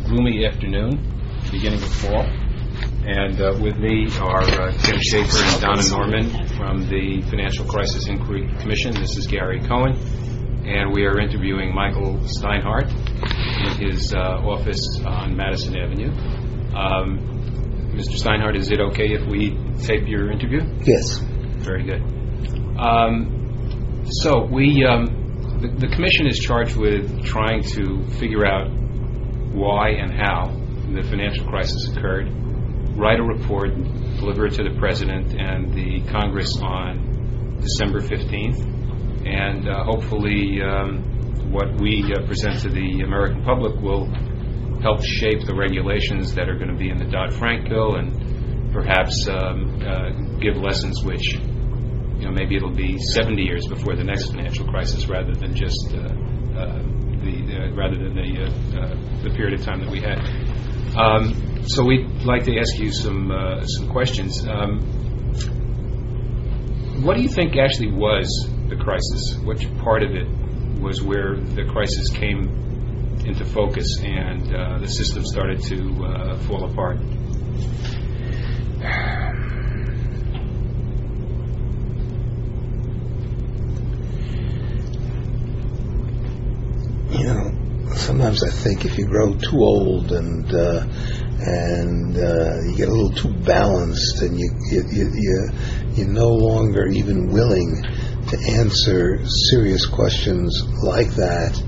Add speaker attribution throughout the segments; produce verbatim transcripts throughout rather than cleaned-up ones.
Speaker 1: gloomy afternoon, beginning of fall. And uh, with me are uh, Tim Schaefer and Donna Norman from the Financial Crisis Inquiry Commission. This is Gary Cohen. And we are interviewing Michael Steinhardt in his uh, office on Madison Avenue. Um, Mister Steinhardt, is it okay if we tape your interview?
Speaker 2: Yes.
Speaker 1: Very good. Um, so we, um, the, the commission is charged with trying to figure out why and how the financial crisis occurred, write a report, deliver it to the President and the Congress on December fifteenth, and uh, hopefully um, what we uh, present to the American public will help shape the regulations that are going to be in the Dodd-Frank bill, and perhaps um, uh, give lessons which, you know, maybe it'll be seventy years before the next financial crisis, rather than just uh, uh, the uh, rather than the uh, uh, the period of time that we had. Um, so we'd like to ask you some uh, some questions. Um, what do you think actually was the crisis? Which part of it was where the crisis came into focus and uh, the system started to uh, fall apart?
Speaker 2: You know, sometimes I think if you grow too old and uh, and uh, you get a little too balanced, and you you, you you you're no longer even willing to answer serious questions like that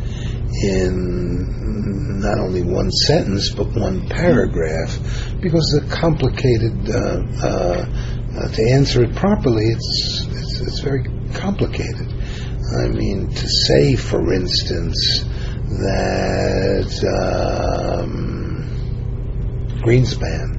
Speaker 2: in not only one sentence but one paragraph, because it's complicated. Uh, uh, uh, to answer it properly, it's, it's it's very complicated. I mean, to say, for instance, that um, Greenspan,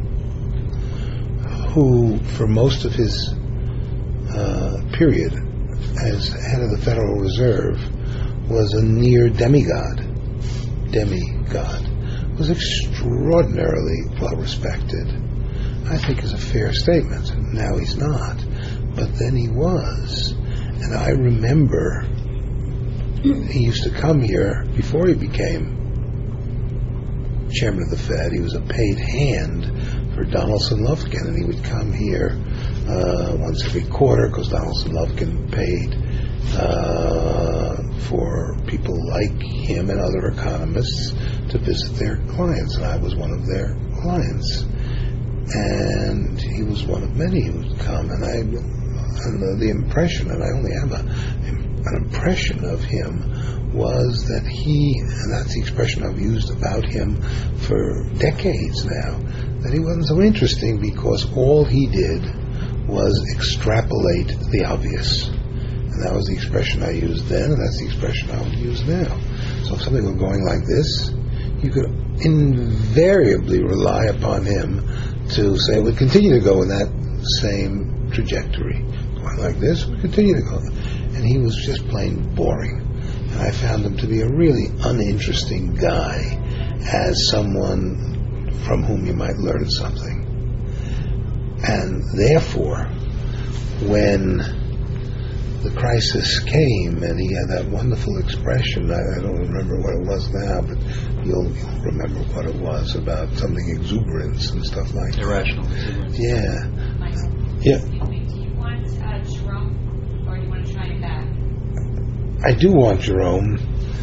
Speaker 2: who for most of his uh, period as head of the Federal Reserve was a near demigod, demigod, was extraordinarily well respected, I think is a fair statement. Now he's not, but then he was. And I remember he used to come here before he became chairman of the Fed. He was a paid hand for Donaldson Lufkin, and he would come here uh, once every quarter because Donaldson Lufkin paid uh, for people like him and other economists to visit their clients, and I was one of their clients. And he was one of many who would come, and I, and the, the impression, and I only have a, an impression of him, was that he, and that's the expression I've used about him for decades now, that he wasn't so interesting because all he did was extrapolate the obvious. And that was the expression I used then, and that's the expression I would use now. So if something were going like this, you could invariably rely upon him to say it would continue to go in that same trajectory. Going like this, would continue to go. And he was just plain boring. And I found him to be a really uninteresting guy as someone from whom you might learn something. And therefore, when the crisis came and he had that wonderful expression, I, I don't remember what it was now, but you'll, you'll remember what it was, about something exuberance and stuff like that.
Speaker 1: Irrational exuberance.
Speaker 2: Yeah.
Speaker 3: Michael,
Speaker 2: Yeah.
Speaker 3: excuse me, do you want uh, Jerome, or do you want to try him back?
Speaker 2: I do want Jerome.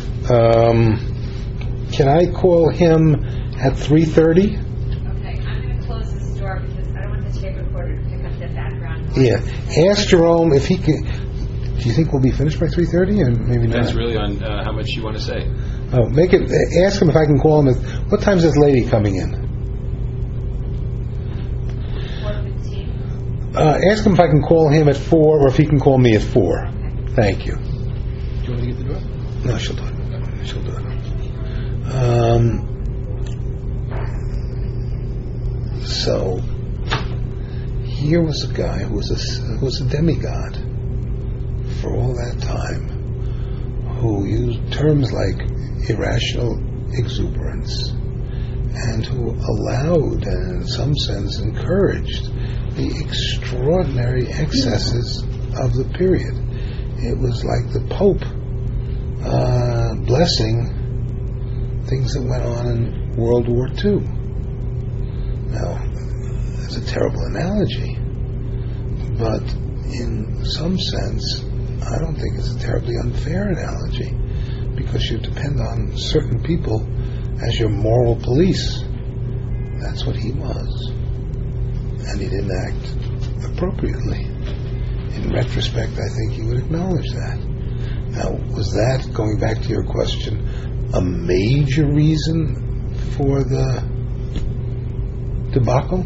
Speaker 2: Um, can I call him at three thirty?
Speaker 3: Okay, I'm going to close this door because I don't want the tape recorder to pick up the background noise.
Speaker 2: Yeah. Ask Jerome if he can. Do you think we'll be finished by three thirty, or maybe not?
Speaker 1: Depends really on uh, how much you want to say.
Speaker 2: Oh, make it. Ask him if I can call him. At, what time's this lady coming in?
Speaker 3: four fifteen.
Speaker 2: Uh, ask him if I can call him at four, or if he can call me at four.
Speaker 3: Okay.
Speaker 2: Thank you.
Speaker 1: Do you want to get the door?
Speaker 2: No, she'll do it. She'll do it. Um, so here was a guy who was a who was a demigod for all that time, who used terms like irrational exuberance, and who allowed and in some sense encouraged the extraordinary excesses of the period. It was like the Pope uh, blessing things that went on in World War Two. Now, it's a terrible analogy, but in some sense, I don't think it's a terribly unfair analogy, because you depend on certain people as your moral police. That's what he was. And he didn't act appropriately. In retrospect, I think he would acknowledge that. Now, was that, going back to your question, a major reason for the debacle?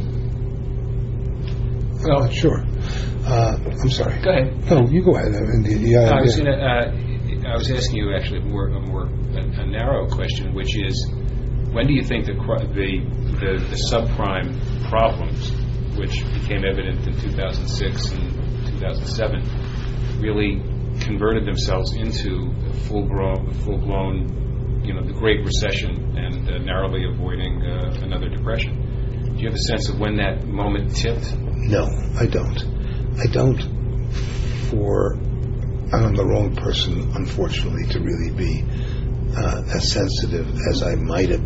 Speaker 1: Well,
Speaker 2: I'm not sure. Uh, I'm sorry.
Speaker 1: Go ahead.
Speaker 2: No, you go ahead. I, mean, yeah,
Speaker 1: I was
Speaker 2: yeah.
Speaker 1: going to. Uh, I was asking you actually a more a more a, a narrow question, which is, when do you think the the the, the subprime problems, which became evident in two thousand six and two thousand seven, really converted themselves into a full-grown, full-blown, you know, the Great Recession, and uh, narrowly avoiding uh, another depression? Do you have a sense of when that moment tipped?
Speaker 2: No, I don't. I don't. For I'm the wrong person, unfortunately, to really be uh, as sensitive as I might have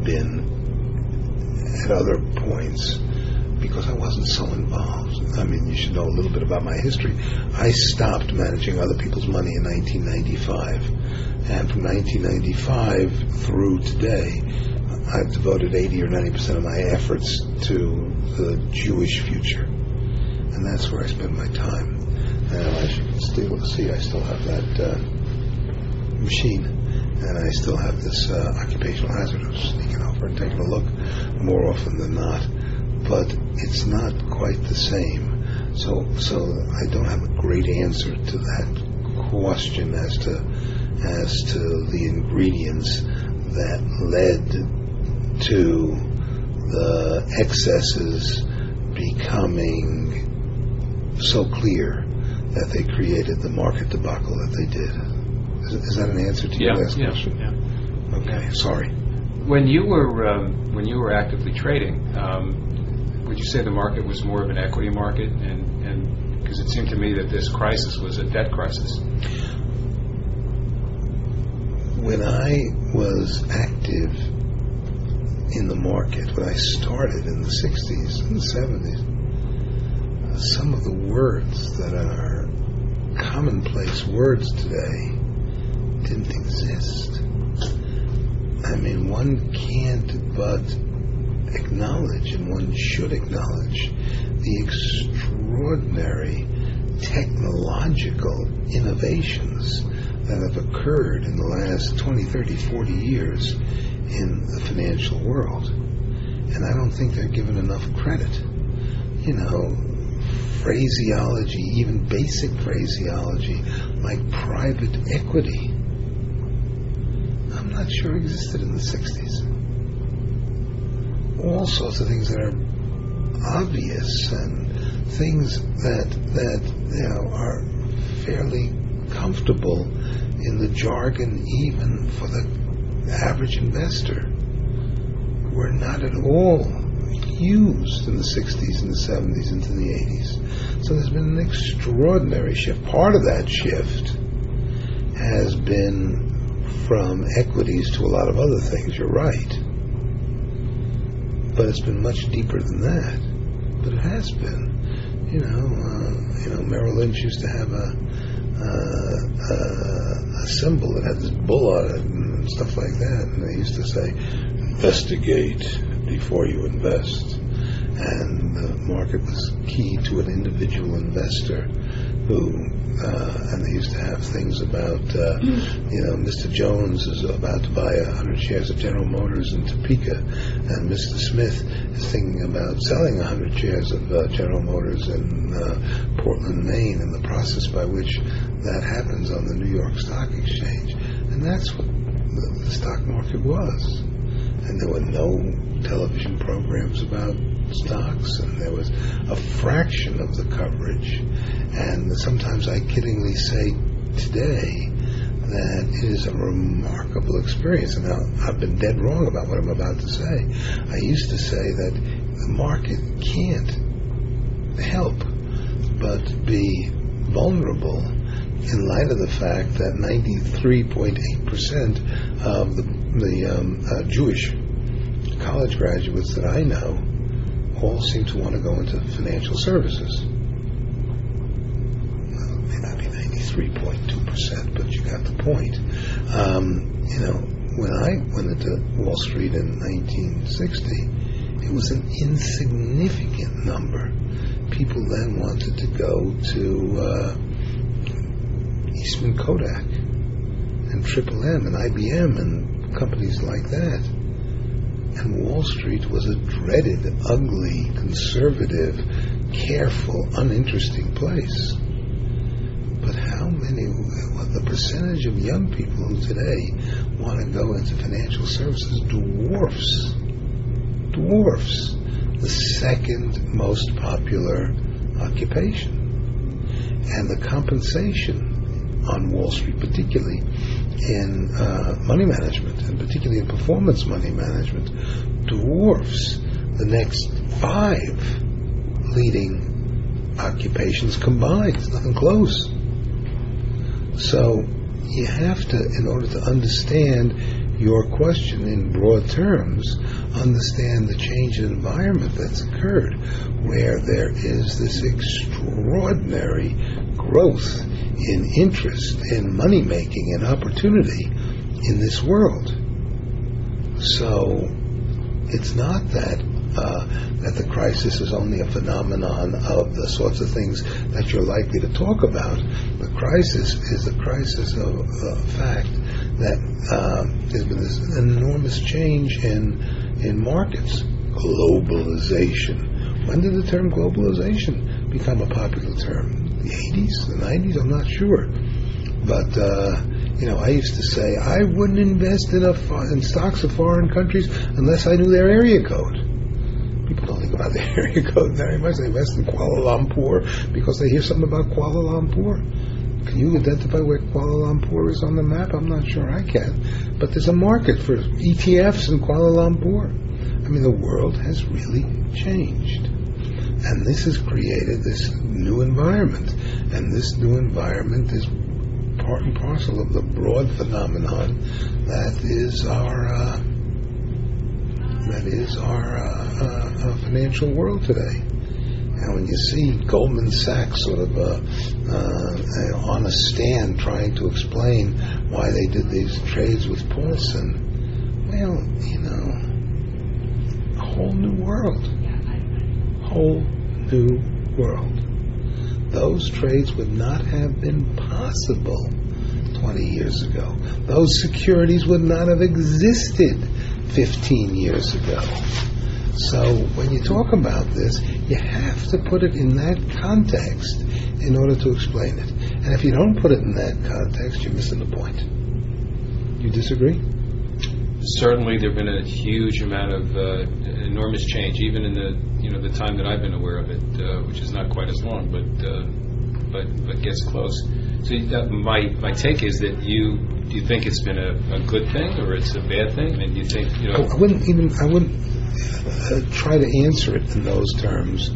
Speaker 2: been at other points, because I wasn't so involved. I mean, you should know a little bit about my history. I stopped managing other people's money in nineteen ninety-five, and from nineteen ninety-five through today, I've devoted eighty or ninety percent of my efforts to the Jewish future, and that's where I spend my time. Now, as you can still see, I still have that uh, machine, and I still have this uh, occupational hazard of sneaking over and taking a look more often than not. But it's not quite the same. So, so I don't have a great answer to that question as to as to the ingredients that led to the excesses becoming so clear that they created the market debacle that they did. Is, is that an answer to
Speaker 1: Yeah,
Speaker 2: your last
Speaker 1: yeah,
Speaker 2: question?
Speaker 1: yeah.
Speaker 2: Okay, sorry.
Speaker 1: When you were um, when you were actively trading, um, would you say the market was more of an equity market? And and because it seemed to me that this crisis was a debt crisis.
Speaker 2: When I was active in the market, when I started in the sixties and the seventies, uh, some of the words that are commonplace words today didn't exist. I mean, one can't but acknowledge, and one should acknowledge, the extraordinary technological innovations that have occurred in the last twenty, thirty, forty years in the financial world. And I don't think they're given enough credit. You know, phraseology, even basic phraseology, like private equity, I'm not sure existed in the sixties. All sorts of things that are obvious, and things that, that you know, are fairly comfortable in the jargon even for the average investor, were not at all used in the sixties and the seventies into the eighties. So there's been an extraordinary shift. Part of that shift has been from equities to a lot of other things, you're right. But it's been much deeper than that. But it has been. You know, uh, you know, Merrill Lynch used to have a uh, uh, a symbol that had this bull on it and stuff like that, and they used to say, investigate before you invest. And the market was key to an individual investor who, uh, and they used to have things about, uh, you know, Mister Jones is about to buy a hundred shares of General Motors in Topeka, and Mister Smith is thinking about selling a hundred shares of uh, General Motors in uh, Portland, Maine, and the process by which that happens on the New York Stock Exchange. And that's what the, the stock market was. And there were no television programs about stocks, and there was a fraction of the coverage. And sometimes I kiddingly say today that it is a remarkable experience. And now I've been dead wrong about what I'm about to say. I used to say that the market can't help but be vulnerable in light of the fact that ninety-three point eight percent of the, the um, uh, Jewish college graduates that I know all seem to want to go into financial services. Well, it may not be ninety-three point two percent, but you got the point. Um, you know, when I went into Wall Street in nineteen sixty, it was an insignificant number. People then wanted to go to uh, Eastman Kodak and Triple M and I B M and companies like that. And Wall Street was a dreaded, ugly, conservative, careful, uninteresting place. But how many, well, the percentage of young people who today want to go into financial services dwarfs, dwarfs the second most popular occupation. And the compensation on Wall Street, particularly in uh, money management, and particularly in performance money management, dwarfs the next five leading occupations combined. It's nothing close. So you have to, in order to understand your question in broad terms, understand the change in environment that's occurred, where there is this extraordinary growth in interest, in money making, and opportunity in this world. So it's not that uh, that the crisis is only a phenomenon of the sorts of things that you're likely to talk about. The crisis is the crisis of the fact that uh, there's been this enormous change in in markets. Globalization. When did the term globalization become a popular term? The eighties, the nineties? I'm not sure. But uh, you know, I used to say I wouldn't invest in a in stocks of foreign countries unless I knew their area code. People don't think about their area code very much. They invest in Kuala Lumpur because they hear something about Kuala Lumpur. Can you identify where Kuala Lumpur is on the map? I'm not sure I can. But there's a market for E T Fs in Kuala Lumpur. I mean, the world has really changed. And this has created this new environment. And this new environment is part and parcel of the broad phenomenon that is our uh, that is our uh, uh, uh, financial world today. And when you see Goldman Sachs sort of uh, uh, on a stand trying to explain why they did these trades with Paulson, well, you know, a whole new world. Whole new world. Those trades would not have been possible twenty years ago. Those securities would not have existed fifteen years ago. So when you talk about this, you have to put it in that context in order to explain it. And if you don't put it in that context, you're missing the point. You disagree?
Speaker 1: Certainly, there've been a huge amount of uh, enormous change, even in the you know the time that I've been aware of it, uh, which is not quite as long, but uh, but but gets close. So uh, my my take is that you do you think it's been a, a good thing or it's a bad thing? And you think you know?
Speaker 2: I wouldn't even I wouldn't uh, try to answer it in those terms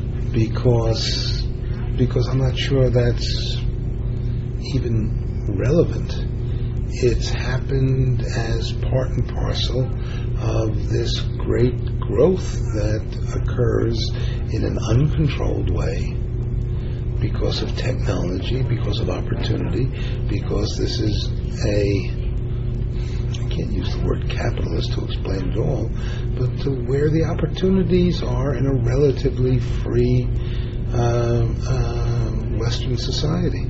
Speaker 2: because because I'm not sure that's even relevant. It's happened as part and parcel of this great growth that occurs in an uncontrolled way because of technology, because of opportunity, because this is a, I can't use the word capitalist to explain it all, but to where the opportunities are in a relatively free uh, uh, Western society.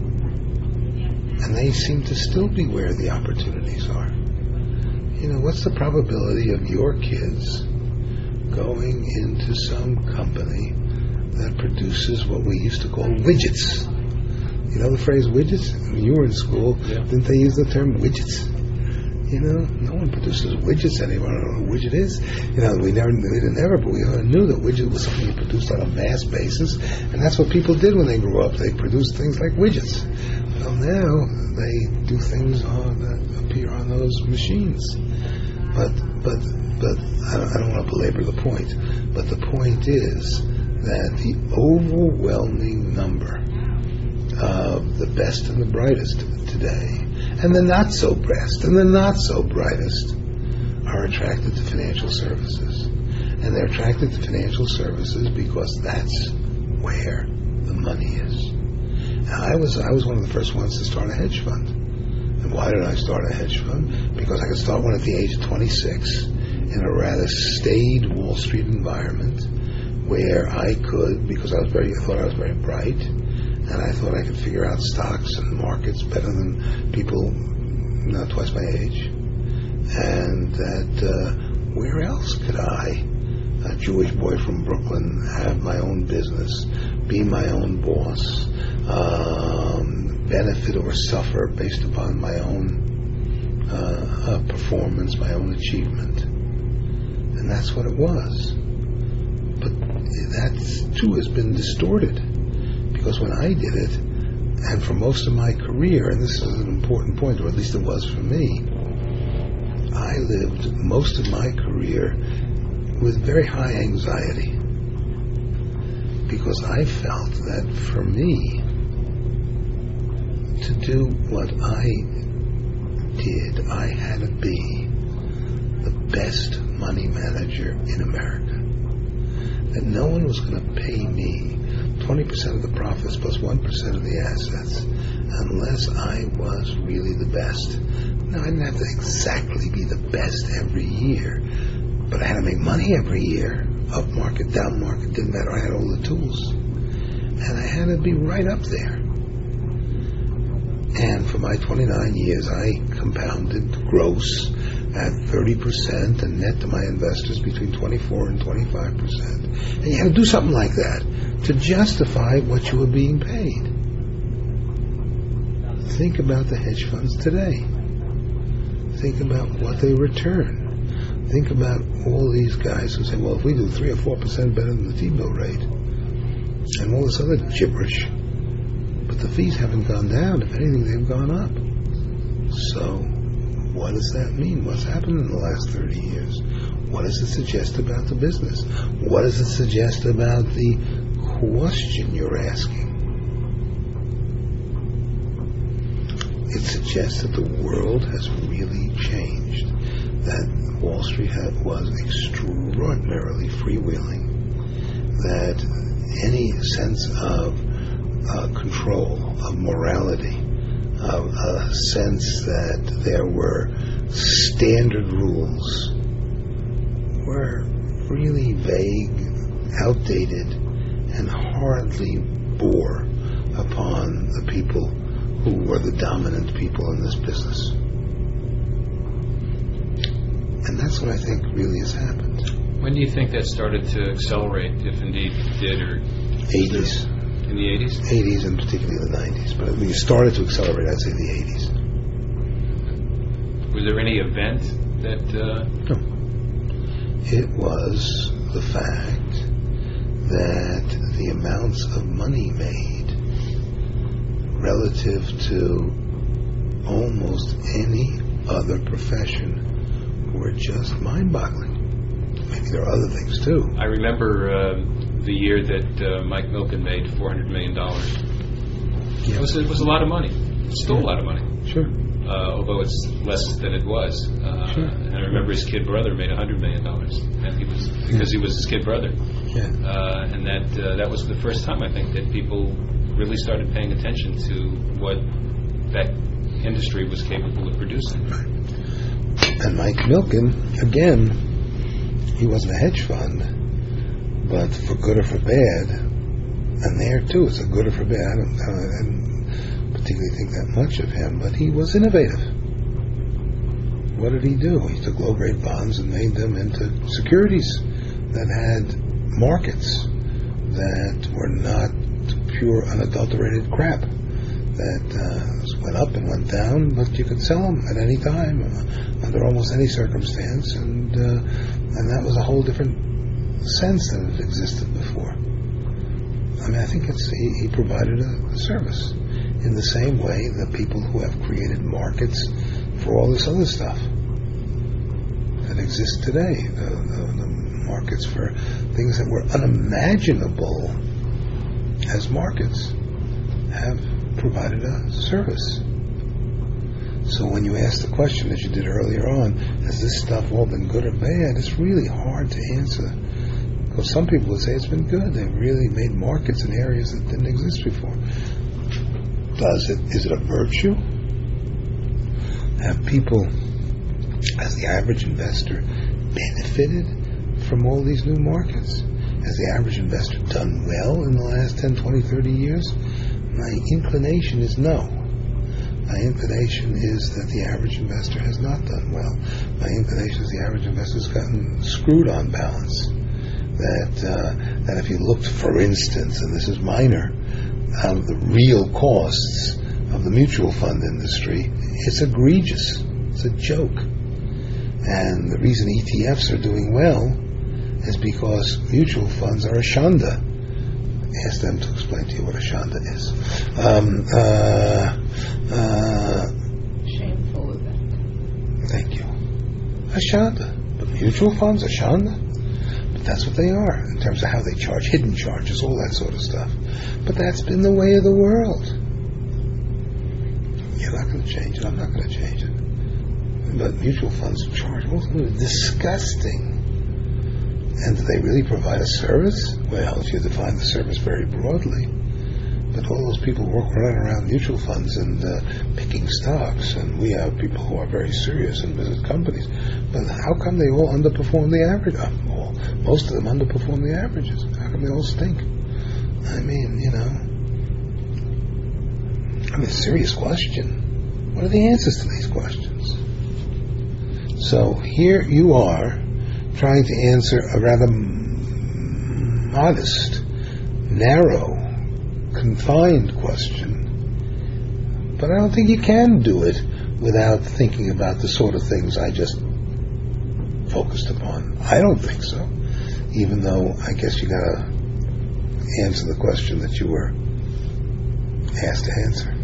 Speaker 2: And they seem to still be where the opportunities are. You know, what's the probability of your kids going into some company that produces what we used to call widgets? You know the phrase widgets? When you were in school,
Speaker 1: yeah. Didn't
Speaker 2: they use the term widgets? You know, no one produces widgets anymore. I don't know what a widget is. You know, we never, we didn't ever, but we knew that widget was something you produced on a mass basis, and that's what people did when they grew up. They produced things like widgets. Well, now they do things on, that appear on those machines. But, but, but I don't, I don't want to belabor the point. But the point is that the overwhelming number of the best and the brightest today, and the not so best and the not so brightest, are attracted to financial services. And they're attracted to financial services because that's where the money is. And I was I was one of the first ones to start a hedge fund. And why did I start a hedge fund? Because I could start one at the age of twenty-six in a rather staid Wall Street environment where I could, because I was very, I thought I was very bright, and I thought I could figure out stocks and markets better than people not twice my age. And that uh, where else could I, a Jewish boy from Brooklyn, have my own business, be my own boss, um, benefit or suffer based upon my own uh, uh, performance, my own achievement? And that's what it was. But that too has been distorted, because when I did it, and for most of my career, and this is an important point, or at least it was for me, I lived most of my career with very high anxiety, because I felt that for me to do what I did, I had to be the best money manager in America. That no one was going to pay me twenty percent of the profits plus one percent of the assets unless I was really the best. Now, I didn't have to exactly be the best every year, but I had to make money every year. Up market, down market, didn't matter. I had all the tools. And I had to be right up there. And for my twenty-nine years, I compounded gross at thirty percent and net to my investors between twenty-four and twenty-five percent. And you had to do something like that to justify what you were being paid. Think about the hedge funds today. Think about what they return. Think about all these guys who say, well, if we do three or four percent better than the T-bill rate, and all this other gibberish, but the fees haven't gone down. If anything, they've gone up. So what does that mean? What's happened in the last thirty years? What does it suggest about the business? What does it suggest about the question you're asking? It suggests that the world has really changed, that Wall Street had, was extraordinarily freewheeling, that any sense of uh, control, of morality, of a sense that there were standard rules were really vague, outdated, and hardly bore upon the people who were the dominant people in this business. And that's what I think really has happened.
Speaker 1: When do you think that started to accelerate, if indeed it did, or
Speaker 2: eighties.
Speaker 1: In the eighties?
Speaker 2: eighties and particularly the nineties. But when you started to accelerate, I'd say the eighties.
Speaker 1: Was there any event that... Uh...
Speaker 2: No. It was the fact that the amounts of money made relative to almost any other profession were just mind-boggling. Maybe there are other things too.
Speaker 1: I remember uh, the year that uh, Mike Milken made four hundred million dollars.
Speaker 2: Yeah.
Speaker 1: It was, it was a lot of money. It's still
Speaker 2: Yeah.
Speaker 1: a lot of money.
Speaker 2: Sure.
Speaker 1: Uh, although it's less than it was. Uh,
Speaker 2: Sure.
Speaker 1: And I remember his kid brother made one hundred million dollars. And he was, because he was his kid brother.
Speaker 2: Yeah.
Speaker 1: Uh, and that uh, that was the first time, I think, that people really started paying attention to what that industry was capable of producing.
Speaker 2: Right. And Mike Milken, again, he wasn't a hedge fund, but for good or for bad, and there too, it's a good or for bad. I don't, I don't particularly think that much of him, but he was innovative. What did he do? He took low-grade bonds and made them into securities that had markets that were not pure, unadulterated crap, that uh, went up and went down, but you could sell them at any time, uh, under almost any circumstance, and uh, and that was a whole different sense than it existed before. I mean, I think it's he, he provided a, a service in the same way that people who have created markets for all this other stuff that exists today, the, the, the markets for things that were unimaginable as markets, have provided a service. So when you ask the question, as you did earlier on, has this stuff all been good or bad, it's really hard to answer. Because some people would say it's been good. They've really made markets in areas that didn't exist before. Does it? Is it a virtue? Have people, as the average investor, benefited from all these new markets? Has the average investor done well in the last ten, twenty, thirty years? My inclination is no. My inclination is that the average investor has not done well. My inclination is the average investor has gotten screwed on balance. That uh, that if you looked, for instance, and this is minor, out of the real costs of the mutual fund industry, it's egregious. It's a joke. And the reason E T Fs are doing well is because mutual funds are a shanda. Ask them to explain to you what a shanda is. Um, uh, uh,
Speaker 4: Shameful event.
Speaker 2: Thank you. A shanda. But mutual funds, a shanda? But that's what they are in terms of how they charge, hidden charges, all that sort of stuff. But that's been the way of the world. You're not going to change it. I'm not going to change it. But mutual funds charge disgusting. And do they really provide a service? Well, if you define the service very broadly. But all those people walk running around mutual funds and uh, picking stocks, and we have people who are very serious and visit companies. But how come they all underperform the average? Uh, all, most of them underperform the averages. How come they all stink? I mean, you know, I mean, a serious question. What are the answers to these questions? So here you are, trying to answer a rather modest, narrow, confined question. But I don't think you can do it without thinking about the sort of things I just focused upon. I don't think so. Even though I guess you got to answer the question that you were asked to answer.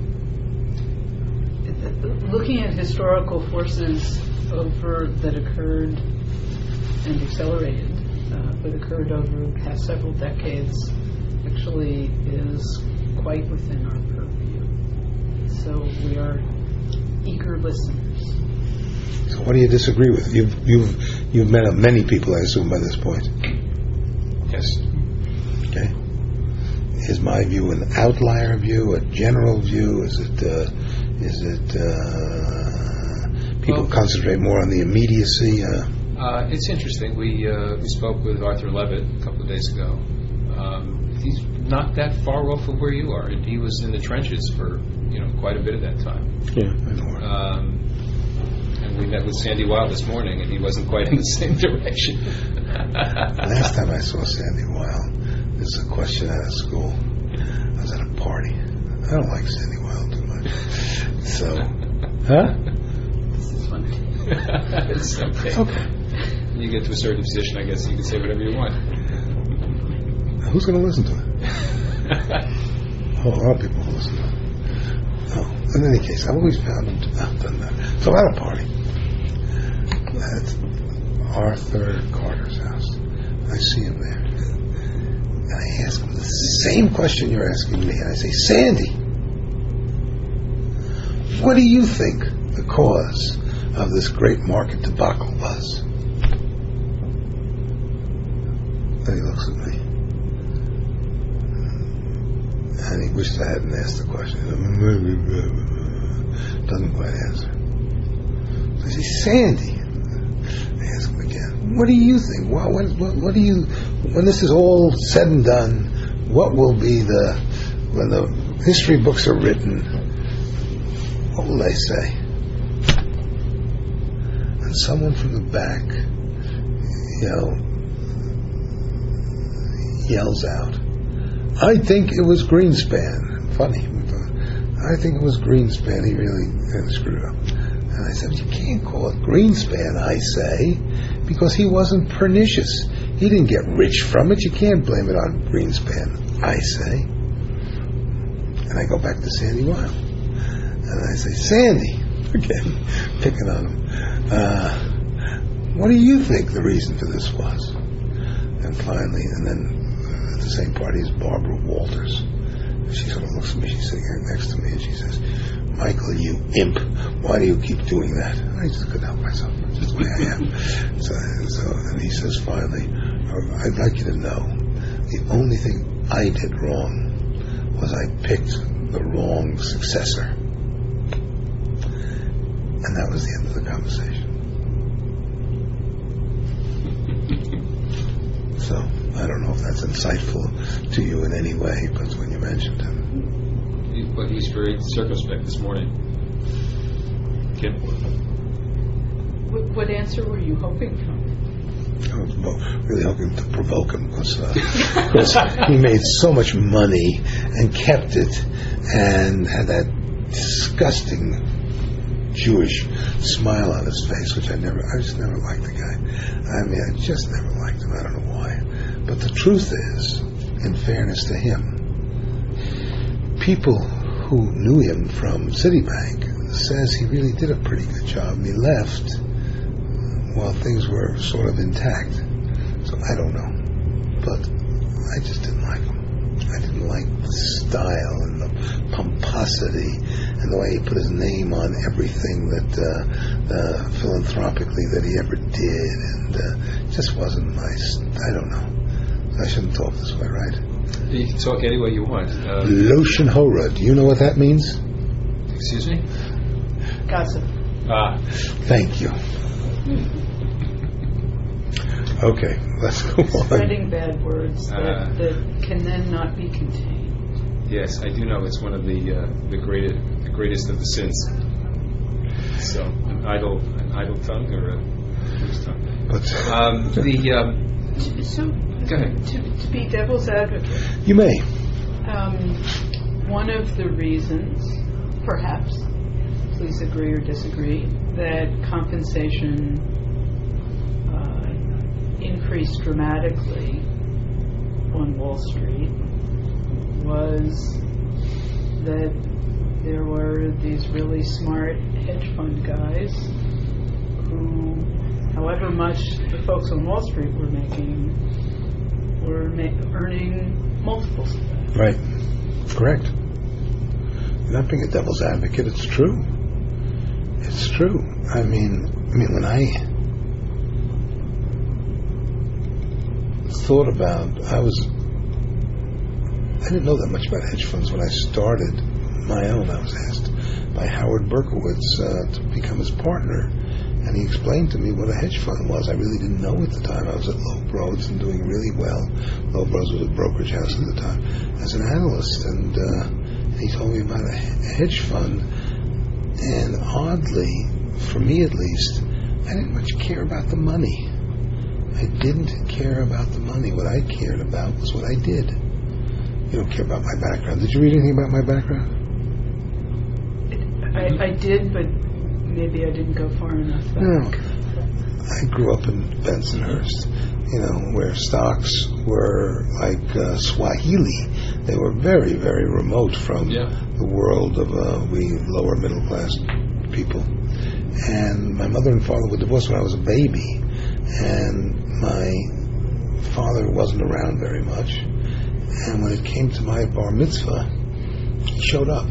Speaker 4: Looking at historical forces over that occurred and accelerated, uh, but occurred over the past several decades, actually is quite within our purview. So we are eager listeners.
Speaker 2: So what do you disagree with? You've you've you've met many people, I assume, by this point.
Speaker 1: Yes.
Speaker 2: Okay. Is my view an outlier view, a general view? Is it uh, is it uh, people
Speaker 1: Well,
Speaker 2: concentrate more on the immediacy? Uh,
Speaker 1: Uh, it's interesting. We uh, we spoke with Arthur Levitt a couple of days ago. Um, he's not that far off of where you are, and he was in the trenches for you know quite a bit of that time.
Speaker 2: yeah, I know.
Speaker 1: Um, and we met with Sandy Weil this morning, and he wasn't quite in the same direction.
Speaker 2: Last time I saw Sandy Weil, this is a question out of school. I was at a party. I don't like Sandy Weil too much. So, huh?
Speaker 4: This is fun.
Speaker 1: It's okay.
Speaker 2: Okay.
Speaker 1: You get to a certain position, I guess you can say whatever you want.
Speaker 2: Who's going to listen to it? Oh, a lot of people will listen to it. Oh, in any case, I've always found him to have done that. So at a party at Arthur Carter's house, I see him there, and I ask him the same question you're asking me, and I say, Sandy, what do you think the cause of this great market debacle was? And he looks at me, and he wished I hadn't asked the question. Doesn't quite answer. So I say, Sandy, I ask him again, what do you think? What, what, what, what do you, when this is all said and done, what will be the, when the history books are written, what will they say? And someone from the back, you know, yells out, I think it was Greenspan. Funny. I think it was Greenspan. He really kind of screwed up. And I said, you can't call it Greenspan, I say, because he wasn't pernicious. He didn't get rich from it. You can't blame it on Greenspan, I say. And I go back to Sandy Weil. And I say, Sandy, again, picking on him, uh, what do you think the reason for this was? And finally, and then at the same party is Barbara Walters. She sort of looks at me, she's sitting here next to me, and she says, Michael, you imp, why do you keep doing that? And I just couldn't help myself. That's just the way I am. so, so, and he says finally, I'd like you to know, the only thing I did wrong was I picked the wrong successor. And that was the end of the conversation. So, I don't know if that's insightful to you in any way, but when you mentioned him.
Speaker 1: He, but he's very circumspect this morning. Kim?
Speaker 4: What, what answer were you hoping for?
Speaker 2: I was really hoping to provoke him because uh, he made so much money and kept it and had that disgusting Jewish smile on his face, which I never, I just never liked the guy. I mean, I just never liked him. I don't know why. But the truth is, in fairness to him, people who knew him from Citibank says he really did a pretty good job. And he left while things were sort of intact. So I don't know. But I just didn't like him. I didn't like the style and the pomposity and the way he put his name on everything that uh, uh, philanthropically that he ever did, and uh, it just wasn't nice. I don't know. I shouldn't talk this way, right?
Speaker 1: You can talk any way you want. Um,
Speaker 2: Loshen Hora. Do you know what that means?
Speaker 1: excuse me?
Speaker 4: Gossip.
Speaker 1: Ah.
Speaker 2: Thank you. Okay, let's go on.
Speaker 4: Spreading bad words that,
Speaker 1: Uh,
Speaker 4: that can then not be contained.
Speaker 1: Yes, I do know it's one of the uh, the greatest the greatest of the sins. So an idle an idle tongue or a loose tongue.
Speaker 2: But
Speaker 1: Um, the um,
Speaker 4: So,
Speaker 1: Go ahead.
Speaker 4: To, to be devil's advocate,
Speaker 2: you may.
Speaker 4: um, one of the reasons, perhaps, please agree or disagree, that compensation uh, increased dramatically on Wall Street was that there were these really smart hedge fund guys who, however much the folks on Wall Street were making, were ma- earning multiples of that.
Speaker 2: Right. Correct. You're not being a devil's advocate. It's true. It's true. I mean, I mean, when I thought about, I was, I didn't know that much about hedge funds when I started my own. I was asked by Howard Berkowitz uh, to become his partner, and he explained to me what a hedge fund was. I really didn't know at the time. I was at Lobrows and doing really well. Lobrows was a brokerage house at the time as an analyst, and uh, he told me about a hedge fund. And oddly, for me at least, I didn't much care about the money. I didn't care about the money. What I cared about was what I did. You don't care about my background. Did you read anything about my background?
Speaker 4: I, I did, but maybe I didn't go far enough back.
Speaker 2: No. I grew up in Bensonhurst, you know, where stocks were like uh, Swahili. They were very, very remote from
Speaker 1: Yeah.
Speaker 2: the world of uh, we lower middle class people. And my mother and father were divorced when I was a baby, and my father wasn't around very much. And when it came to my bar mitzvah, he showed up.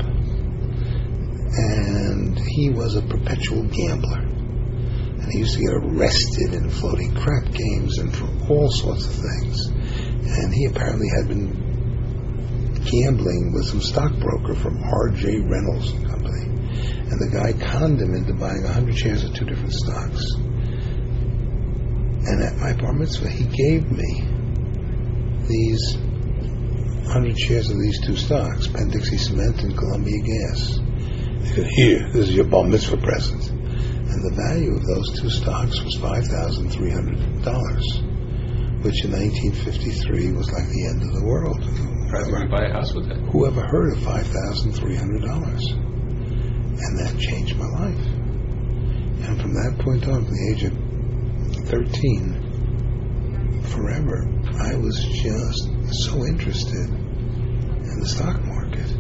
Speaker 2: And he was a perpetual gambler. And he used to get arrested in floating crap games and for all sorts of things. And he apparently had been gambling with some stockbroker from R J Reynolds and Company. And the guy conned him into buying one hundred shares of two different stocks. And at my bar mitzvah, he gave me these one hundred shares of these two stocks, Penn Dixie Cement and Columbia Gas. He said, here, this is your bar mitzvah present. And the value of those two stocks was five thousand three hundred dollars, which in nineteen fifty-three was like the end of the world.
Speaker 1: probably want to buy a house with that.
Speaker 2: Who ever heard of five thousand three hundred dollars? And that changed my life. And from that point on, from the age of thirteen, forever, I was just so interested in the stock market.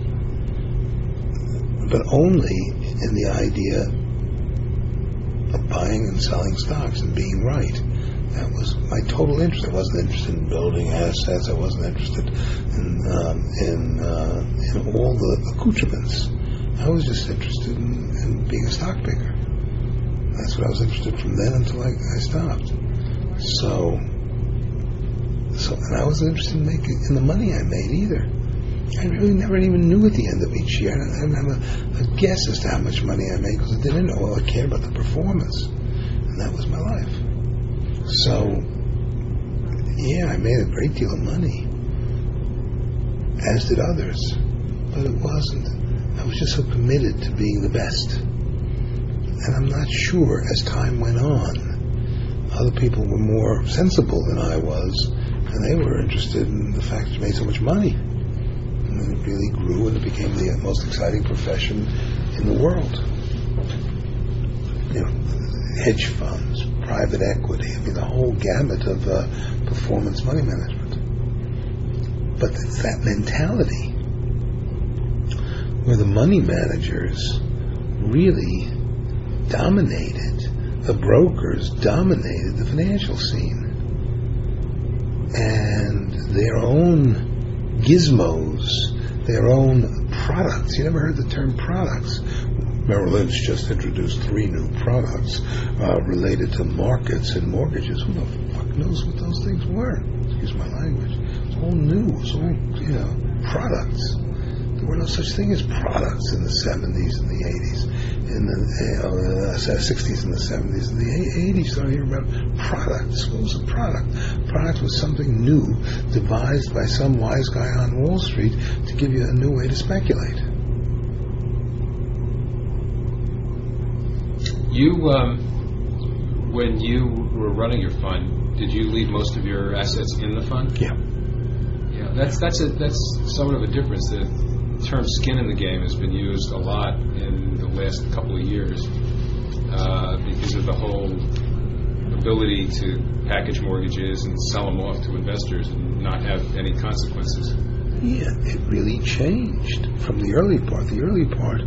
Speaker 2: But only in the idea of buying and selling stocks and being right. That was my total interest. I wasn't interested in building assets. I wasn't interested in um, in uh, in all the accoutrements. I was just interested in, in being a stock picker. That's what I was interested from then until I, I stopped. So, so, and I wasn't interested in making in the money I made either. I really never even knew at the end of each year. I didn't have a, a guess as to how much money I made because I didn't know. All I cared about the performance, and that was my life. So, yeah, I made a great deal of money, as did others, but it wasn't. I was just so committed to being the best. And I'm not sure, as time went on, other people were more sensible than I was, and they were interested in the fact that you made so much money. And it really grew, and it became the most exciting profession in the world. You know, hedge funds, private equity, I mean, the whole gamut of uh, performance money management. But it's that mentality where the money managers really dominated, the brokers dominated the financial scene. And their own gizmos, their own products. You never heard the term products. Merrill Lynch just introduced three new products uh, related to markets and mortgages. Who the fuck knows what those things were? Excuse my language. It's all new. It's all, you know, products. There were no such thing as products in the seventies and the eighties. In the uh, sixties and the seventies and the eighties, started hearing about products. What was a product? Product was something new, devised by some wise guy on Wall Street to give you a new way to speculate.
Speaker 1: You, um, when you were running your fund, did you leave most of your assets in the fund?
Speaker 2: Yeah.
Speaker 1: Yeah, that's that's a that's somewhat of a difference. The term "skin in the game" has been used a lot in the last couple of years uh, because of the whole ability to package mortgages and sell them off to investors and not have any consequences.
Speaker 2: Yeah, it really changed from the early part. The early part,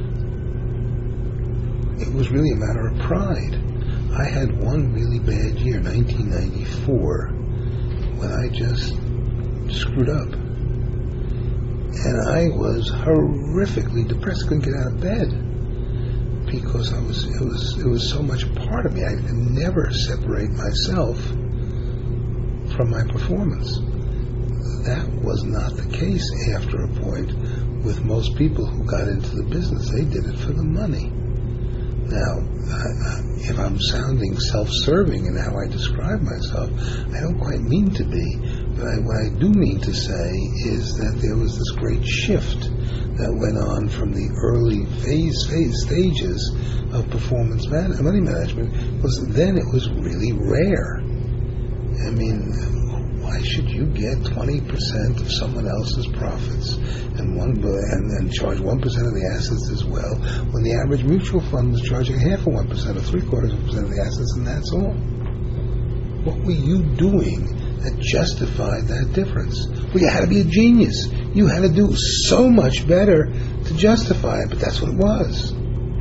Speaker 2: it was really a matter of pride. I had one really bad year, nineteen ninety-four, when I just screwed up. And I was horrifically depressed. Couldn't get out of bed because I was. It was. It was so much a part of me. I could never separate myself from my performance. That was not the case after a point with most people who got into the business. They did it for the money. Now, if I'm sounding self-serving in how I describe myself, I don't quite mean to be. But I, what I do mean to say is that there was this great shift that went on from the early phase, phase stages of performance man- money management. Because then it was really rare. I mean, why should you get twenty percent of someone else's profits and one and, and charge one percent of the assets as well, when the average mutual fund was charging half of one percent or three quarters of a percent of the assets, and that's all? What were you doing that justified that difference? Well, you had to be a genius. You had to do so much better to justify it, but that's what it was.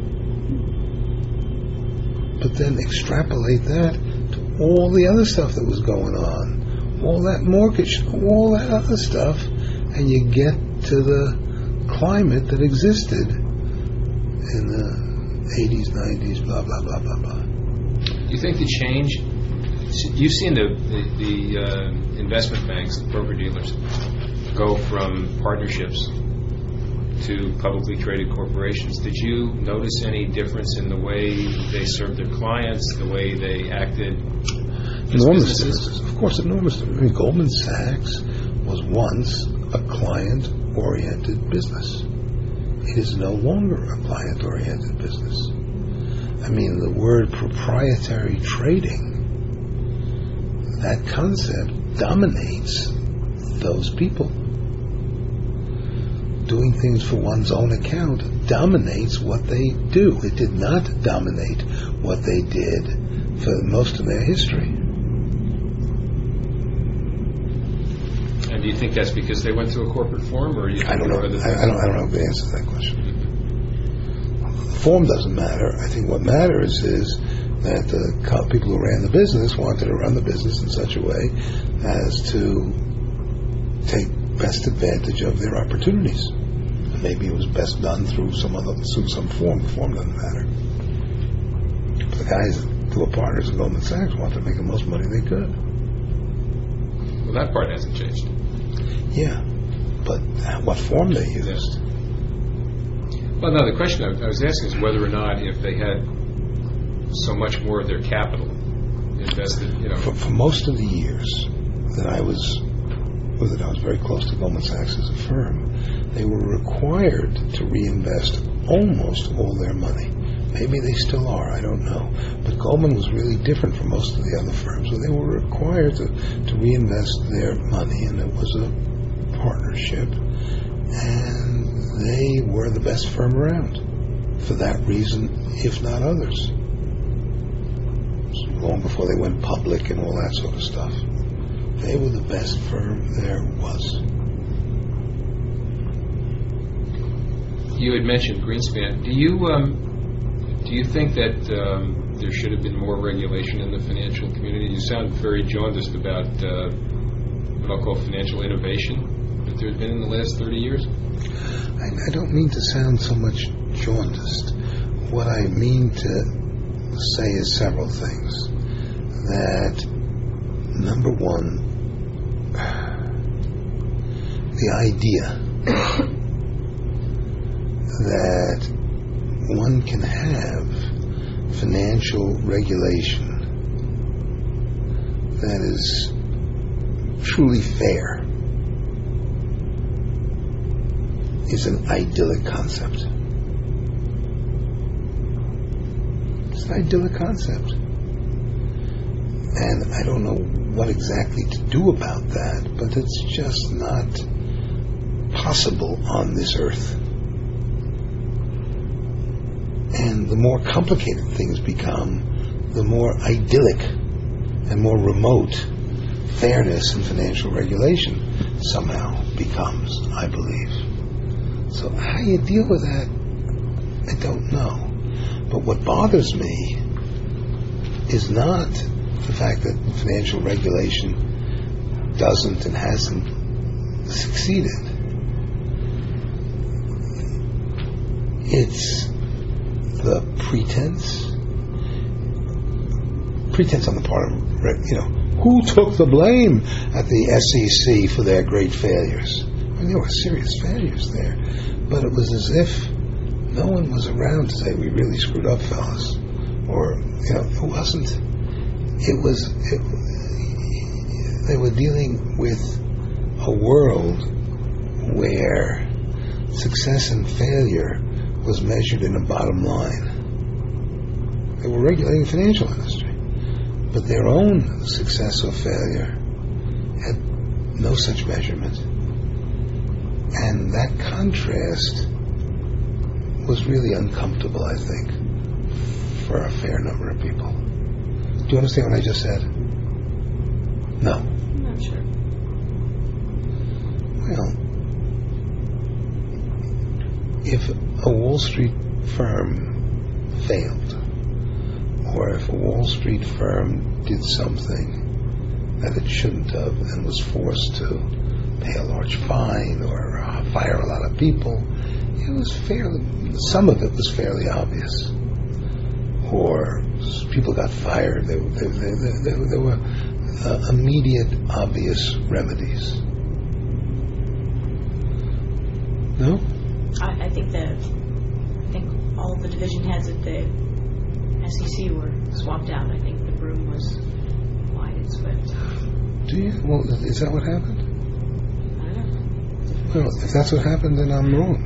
Speaker 2: But then extrapolate that to all the other stuff that was going on. All that mortgage, all that other stuff, and you get to the climate that existed in the eighties, nineties, blah, blah, blah, blah, blah.
Speaker 1: You think the change, you've seen the, the, the uh, investment banks, the broker dealers, go from partnerships to publicly traded corporations. Did you notice any difference in the way they served their clients, the way they acted?
Speaker 2: Enormous differences. Of course, enormous differences. I mean, Goldman Sachs was once a client-oriented business. It is no longer a client-oriented business. I mean, the word proprietary trading, that concept dominates those people. Doing things for one's own account dominates what they do. It did not dominate what they did for most of their history.
Speaker 1: And do you think that's because they went to a corporate firm, or you think
Speaker 2: I don't know.
Speaker 1: there are other
Speaker 2: I, I don't. I don't know the answer to that question. The form doesn't matter. I think what matters is that the co- people who ran the business wanted to run the business in such a way as to take best advantage of their opportunities. And maybe it was best done through some other, through some form. The form doesn't matter. The guys who were partners at Goldman Sachs wanted to make the most money they could.
Speaker 1: Well, that part hasn't changed.
Speaker 2: Yeah, but what form they used.
Speaker 1: Well, no, the question I, I was asking is whether or not if they had so much more of their capital invested, you know.
Speaker 2: For, for most of the years that I was, or that I was very close to Goldman Sachs as a firm, they were required to reinvest almost all their money. Maybe they still are, I don't know. But Goldman was really different from most of the other firms, where they were required to, to reinvest their money, and it was a partnership. And they were the best firm around for that reason, if not others. Long before they went public and all that sort of stuff. They were the best firm there was.
Speaker 1: You had mentioned Greenspan. Do you um, do you think that um, there should have been more regulation in the financial community? You sound very jaundiced about uh, what I'll call financial innovation that there's been in the last thirty years.
Speaker 2: I, I don't mean to sound so much jaundiced. What I mean to say is several things. That, number one, the idea that one can have financial regulation that is truly fair is an idyllic concept. It's an idyllic concept. And I don't know what exactly to do about that, but it's just not possible on this earth. And the more complicated things become, the more idyllic and more remote fairness in financial regulation somehow becomes, I believe. So how you deal with that, I don't know. But what bothers me is not the fact that financial regulation doesn't and hasn't succeeded. It's the pretense, pretense on the part of, you know, who took the blame at the S E C for their great failures? I mean, there were serious failures there, but it was as if no one was around to say, we really screwed up, fellas. Or, you know, it wasn't, it was, it, they were dealing with a world where success and failure was measured in a bottom line. They were regulating the financial industry, but their own success or failure had no such measurement. And that contrast was really uncomfortable, I think, for a fair number of people. Do you understand what I just said? No?
Speaker 3: I'm not sure.
Speaker 2: Well, if a Wall Street firm failed, or if a Wall Street firm did something that it shouldn't have and was forced to pay a large fine or uh, fire a lot of people, it was fairly, some of it was fairly obvious. Or people got fired. There, there, there, there, there were uh, immediate, obvious remedies. No?
Speaker 5: I, I think that I think all the division heads at the S E C were swapped out. I think the broom was wide and swept.
Speaker 2: Do you? Well, is that what happened?
Speaker 5: I don't know.
Speaker 2: Well, if that's what happened, then I'm wrong.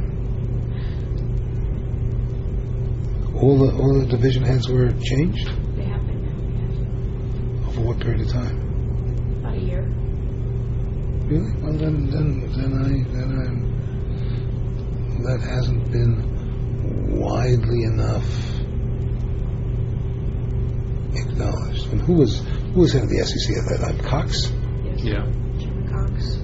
Speaker 2: All the all the division heads were changed?
Speaker 5: They have been now,
Speaker 2: Over what period of time?
Speaker 5: yeah. About a year.
Speaker 2: Really? Well, then, then, then I, then I'm. That hasn't been widely enough acknowledged. And who was who was head of the S E C at that time? Cox?
Speaker 5: Yes.
Speaker 1: Yeah.
Speaker 5: Chairman Cox.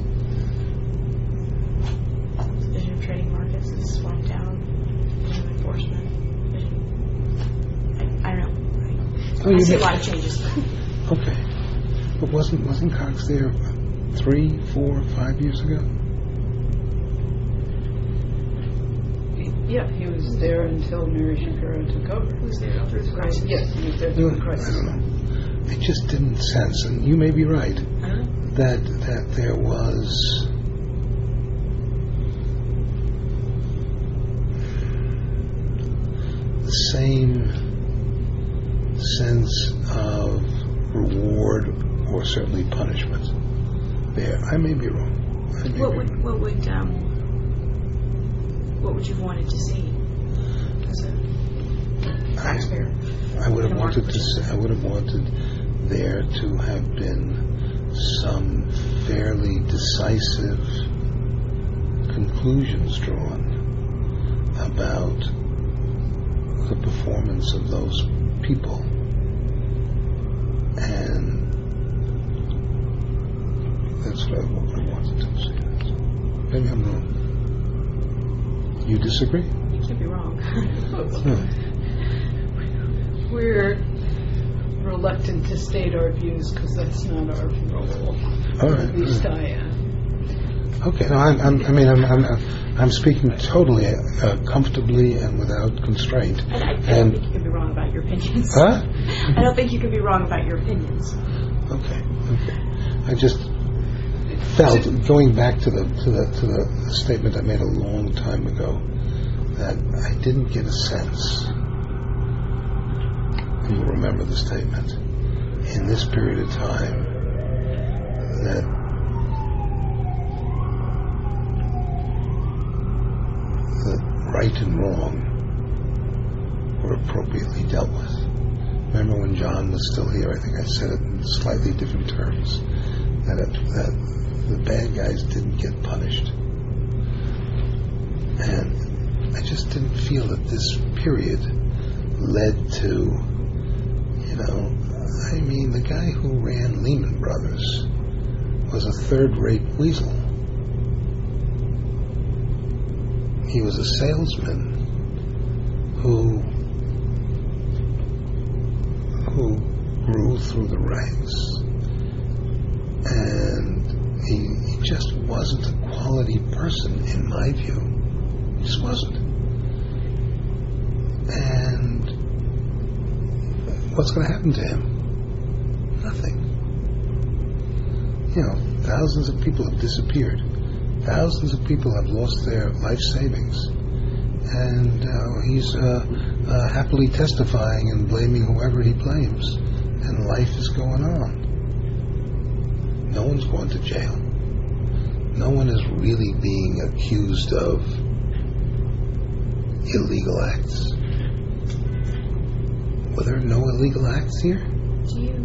Speaker 5: Division of Trading Markets is swapped out. Division of Enforcement. Division. I, I don't know.
Speaker 2: Oh,
Speaker 5: I
Speaker 2: you
Speaker 5: see a
Speaker 2: mean-
Speaker 5: lot of changes.
Speaker 2: Okay. But wasn't wasn't Cox there three, four, five years ago?
Speaker 4: Yeah, he was there until Mary Shapiro took over.
Speaker 5: Who's there through the crisis?
Speaker 4: Yes, he was there
Speaker 2: No,
Speaker 4: through the
Speaker 2: I
Speaker 4: crisis.
Speaker 2: don't know. It just didn't sense, and you may be right,
Speaker 5: I don't know.
Speaker 2: that that there was the same sense of reward or certainly punishment there. I may be wrong. I may
Speaker 5: What
Speaker 2: be
Speaker 5: would
Speaker 2: wrong.
Speaker 5: what would um what would you have wanted to see as a taxpayer?
Speaker 2: I would have
Speaker 5: in a
Speaker 2: wanted
Speaker 5: market
Speaker 2: to. Say, I would have wanted there to have been some fairly decisive conclusions drawn about the performance of those people, and that's what I would have wanted to see. Maybe I'm wrong. You disagree?
Speaker 5: You can't be wrong.
Speaker 2: No.
Speaker 4: We're reluctant to state our views because that's not our role.
Speaker 2: All right.
Speaker 4: At least I am.
Speaker 2: Okay, no, I'm, I'm, I mean, I'm, I'm, I'm speaking totally uh, comfortably and without constraint.
Speaker 5: And I, I don't
Speaker 2: And-
Speaker 5: think you can be wrong about your opinions.
Speaker 2: Huh?
Speaker 5: I don't think you can be wrong about your opinions.
Speaker 2: Okay, okay. I just felt, going back to the to the to the statement I made a long time ago, that I didn't get a sense. And you'll remember the statement in this period of time that the right and wrong were appropriately dealt with. Remember when John was still here, I think I said it in slightly different terms, that, it, that the bad guys didn't get punished. And I just didn't feel that this period led to, you know, I mean, the guy who ran Lehman Brothers was a third-rate weasel. He was a salesman who who grew through the ranks, and he, he just wasn't a quality person in my view. He just wasn't. And what's going to happen to him? Nothing. You know, thousands of people have disappeared. Thousands of people have lost their life savings, and uh, he's uh, uh, happily testifying and blaming whoever he blames, and life is going on. No one's going to jail. No one is really being accused of illegal acts. Were there no illegal acts here?
Speaker 5: Do you?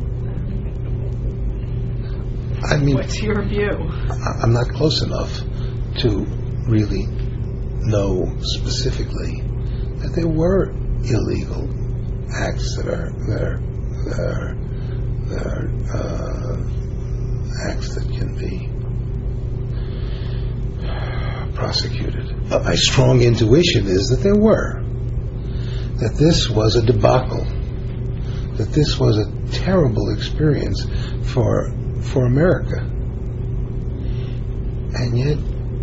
Speaker 2: I mean,
Speaker 4: What's your view?
Speaker 2: I- I'm not close enough to really know specifically that there were illegal acts that are that are, that are, that are uh, acts that can be prosecuted. But my strong intuition is that there were. That this was a debacle. That this was a terrible experience for for America. And yet,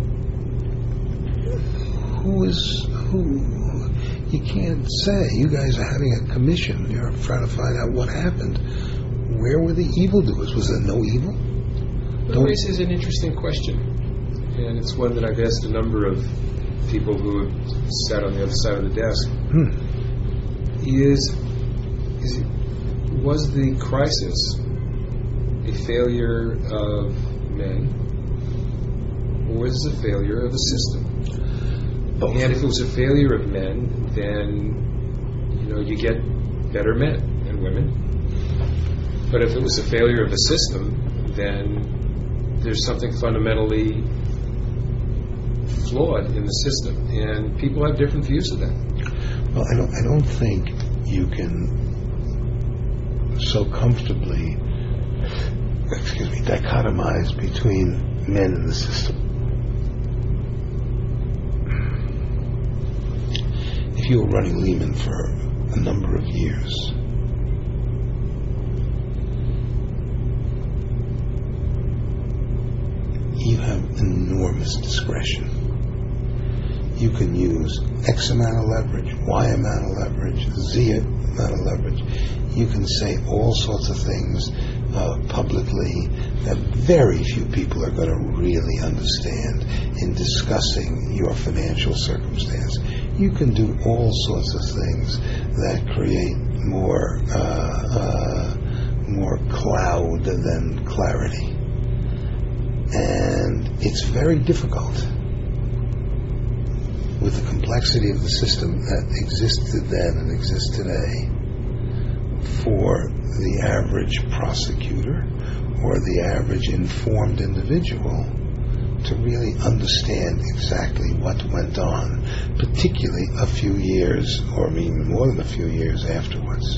Speaker 2: who is who? You can't say. You guys are having a commission. You're trying to find out what happened. Where were the evildoers? Was there no evil?
Speaker 1: That raises an interesting question, and it's one that I've asked a number of people who have sat on the other side of the desk.
Speaker 2: Hmm.
Speaker 1: Is, is was the crisis a failure of men, or was it a failure of the system?
Speaker 2: Both.
Speaker 1: And if it was a failure of men, then you know you get better men and women. But if it was a failure of the system, then there's something fundamentally flawed in the system, and people have different views of that.
Speaker 2: Well, I don't. I don't think you can so comfortably, excuse me, dichotomize between men and the system. If you were running Lehman for a number of years, have enormous discretion. You can use X amount of leverage, Y amount of leverage, Z amount of leverage. You can say all sorts of things uh, publicly that very few people are going to really understand in discussing your financial circumstance. You can do all sorts of things that create more uh, uh, more cloud than clarity. And it's very difficult with the complexity of the system that existed then and exists today for the average prosecutor or the average informed individual to really understand exactly what went on, particularly a few years, or even more than a few years afterwards.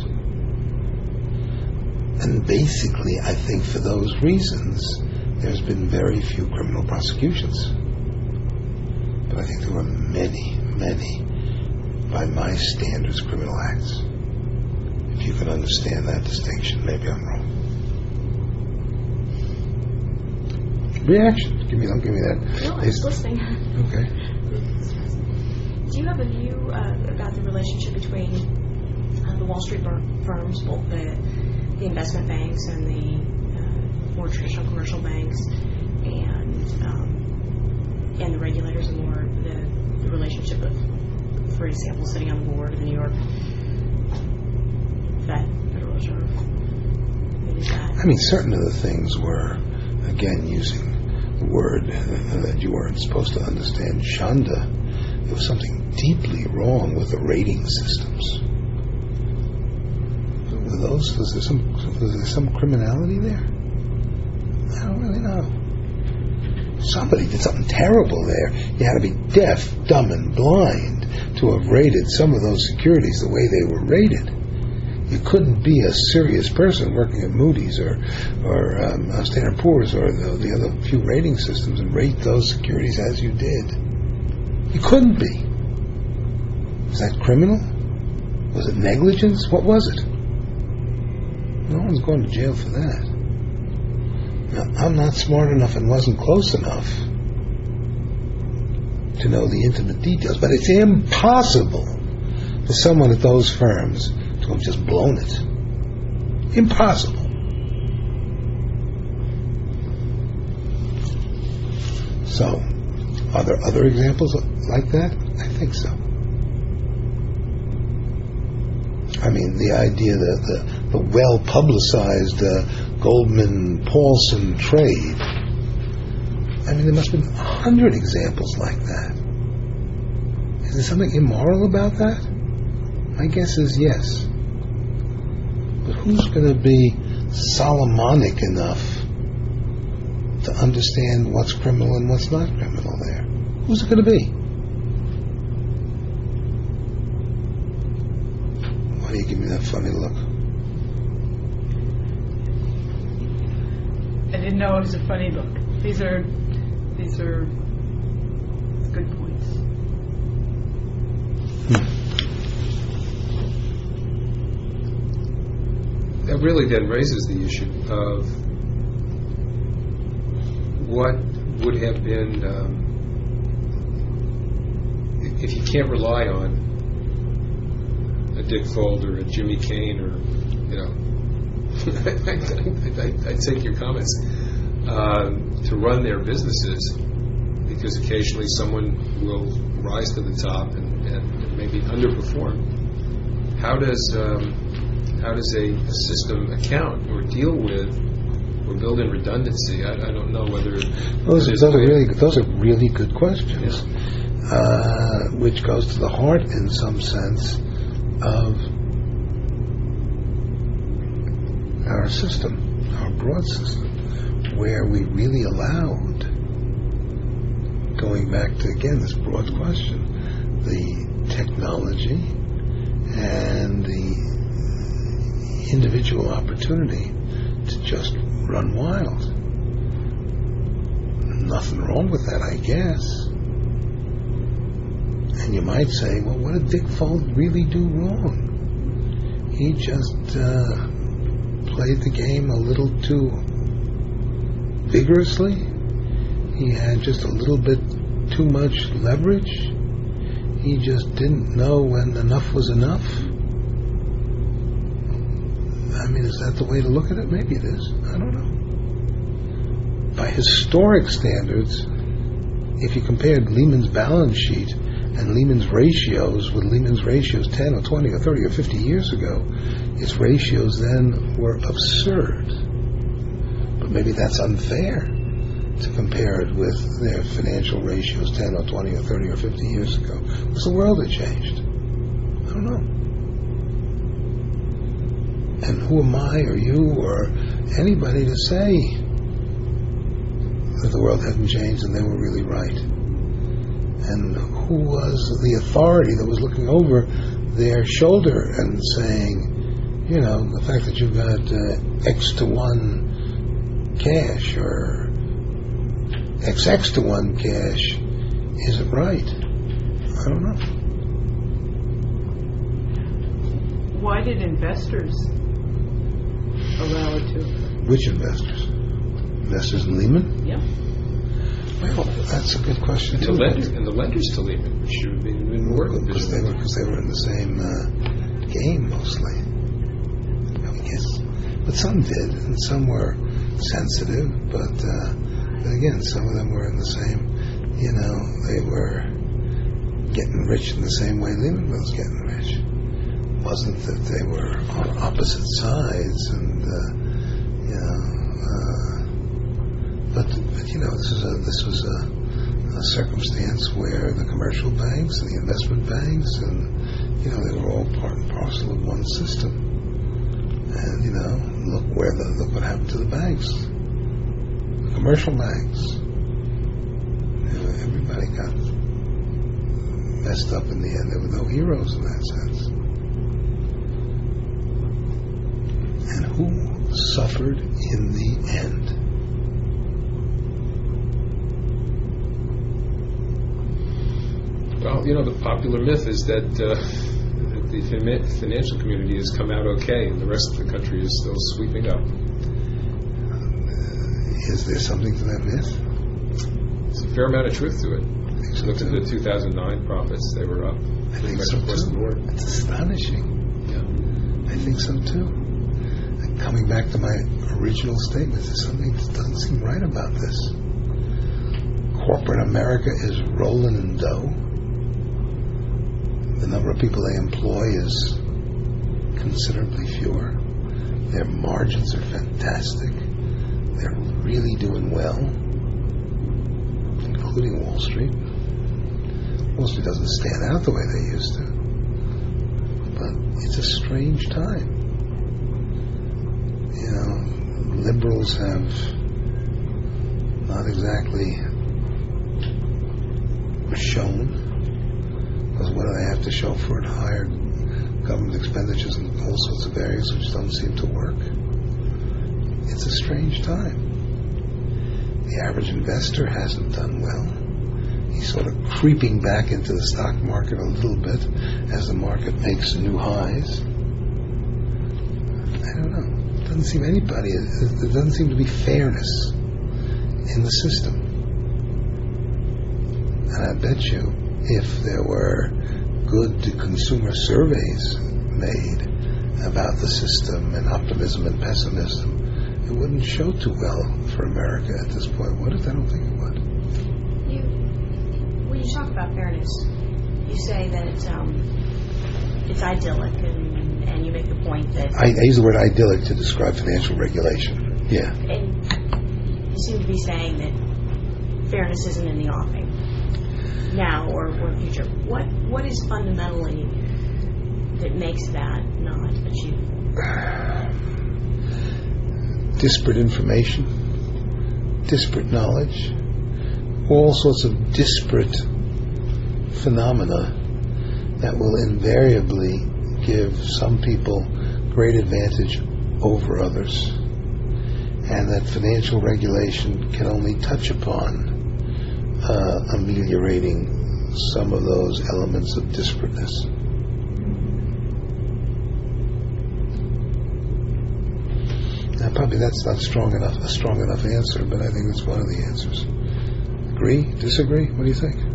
Speaker 2: And basically, I think for those reasons, there's been very few criminal prosecutions. But I think there were many, many, by my standards, criminal acts. If you can understand that distinction, maybe I'm wrong. Reaction. Give me, don't give me that.
Speaker 5: No, I was listening.
Speaker 2: Okay.
Speaker 5: Do you have a view uh, about the relationship between uh, the Wall Street fir- firms, both the, the investment banks and the uh, more traditional commercial banks, and um, and the regulators, and more the, the relationship of, for example, sitting on the board of the New York Fed, Federal Reserve? Maybe that.
Speaker 2: I mean, certain of the things were, again, using the word that you weren't supposed to understand, Shanda. There was something deeply wrong with the rating systems. Were those, was there some, was there some criminality there? I don't really know. Somebody did something terrible there. You had to be deaf, dumb, and blind to have rated some of those securities the way they were rated. You couldn't be a serious person working at Moody's or or um, Standard and Poor's or the, the other few rating systems and rate those securities as you did. You couldn't be. Was that criminal? Was it negligence? What was it? No one's going to jail for that. Now, I'm not smart enough and wasn't close enough to know the intimate details, but it's impossible for someone at those firms to have just blown it. Impossible. So, are there other examples like that? I think so. I mean, the idea that the, the well-publicized uh, Goldman-Paulson trade, I mean, there must have been a hundred examples like that. Is there something immoral about that? My guess is yes. But who's going to be Solomonic enough to understand what's criminal and what's not criminal there? Who's it going to be? Why do you give me that funny look?
Speaker 4: I didn't know it was a funny look. These are, these are good points.
Speaker 2: Hmm.
Speaker 1: That really then raises the issue of what would have been, um, if you can't rely on a Dick Fold or a Jimmy Kane or, you know, I, I, I take your comments, um, to run their businesses, because occasionally someone will rise to the top and, and maybe underperform. How does um, how does a, a system account or deal with or build in redundancy? I, I don't know whether
Speaker 2: those, those are really those are really good questions, yeah. uh, which goes to the heart, in some sense, of our system, our broad system, where we really allowed, going back to again this broad question, the technology and the individual opportunity to just run wild. Nothing wrong with that, I guess. And you might say, well, what did Dick Fold really do wrong? He just uh, played the game a little too vigorously. He had just a little bit too much leverage. He just didn't know when enough was enough. I mean, is that the way to look at it? Maybe it is. I don't know. By historic standards, if you compared Lehman's balance sheet and Lehman's ratios with Lehman's ratios ten or twenty or thirty or fifty years ago, its ratios then were absurd. But maybe that's unfair to compare it with their financial ratios ten or twenty or thirty or fifty years ago. Because the world had changed. I don't know. And who am I or you or anybody to say that the world hadn't changed and they were really right? And who was the authority that was looking over their shoulder and saying, you know, the fact that you've got uh, X to one cash or X X to one cash isn't right? I don't know.
Speaker 4: Why did investors allow it to occur?
Speaker 2: Which investors? Investors in Lehman?
Speaker 4: Yeah.
Speaker 2: Well, that's a good question
Speaker 1: And
Speaker 2: too.
Speaker 1: the lenders, and the lenders to Lehman, which should have been, been more
Speaker 2: Because they were, because they were in the same uh, game mostly. I guess, but some did, and some were sensitive. But, uh, but again, some of them were in the same. You know, they were getting rich in the same way Lehman was getting rich. It wasn't that they were on opposite sides, and uh, you know. Uh, But, but you know, this is a this was a, a circumstance where the commercial banks and the investment banks and you know they were all part and parcel of one system. And you know, look where the look what happened to the banks, the commercial banks. You know, everybody got messed up in the end. There were no heroes in that sense. And who suffered in the end?
Speaker 1: Well, you know, the popular myth is that, uh, that the fin- financial community has come out okay, and the rest of the country is still sweeping up.
Speaker 2: Uh, is there something to that myth?
Speaker 1: There's a fair amount of truth to it.
Speaker 2: So
Speaker 1: Look at the two thousand nine profits; they were up
Speaker 2: I
Speaker 1: pretty
Speaker 2: think
Speaker 1: much
Speaker 2: so
Speaker 1: across the
Speaker 2: too.
Speaker 1: board.
Speaker 2: It's astonishing.
Speaker 1: Yeah.
Speaker 2: I think so too. And coming back to my original statement, there's something that doesn't seem right about this. Corporate America is rolling in dough. The number of people they employ is considerably fewer. Their margins are fantastic. They're really doing well, including Wall Street. Wall Street doesn't stand out the way they used to. But it's a strange time. You know, liberals have not exactly shown. Because what do they have to show for it? Higher government expenditures in all sorts of areas which don't seem to work. It's a strange time. The average investor hasn't done well. He's sort of creeping back into the stock market a little bit as the market makes new highs. I don't know. It doesn't seem anybody, there doesn't seem to be fairness in the system. And I bet you, if there were good consumer surveys made about the system and optimism and pessimism, it wouldn't show too well for America at this point, would it? I don't think it would.
Speaker 5: You, when you talk about fairness, you say that um, it's idyllic, and, and you make the point that...
Speaker 2: I, I use the word idyllic to describe financial regulation. Yeah.
Speaker 5: And you seem to be saying that fairness isn't in the offing now or, or future. What What is fundamentally that makes that not achievable?
Speaker 2: Disparate information, disparate knowledge, all sorts of disparate phenomena that will invariably give some people great advantage over others, and that financial regulation can only touch upon uh, ameliorating some of those elements of disparateness. Now, probably that's not strong enough, a strong enough answer, but I think it's one of the answers. Agree? Disagree? What do you think?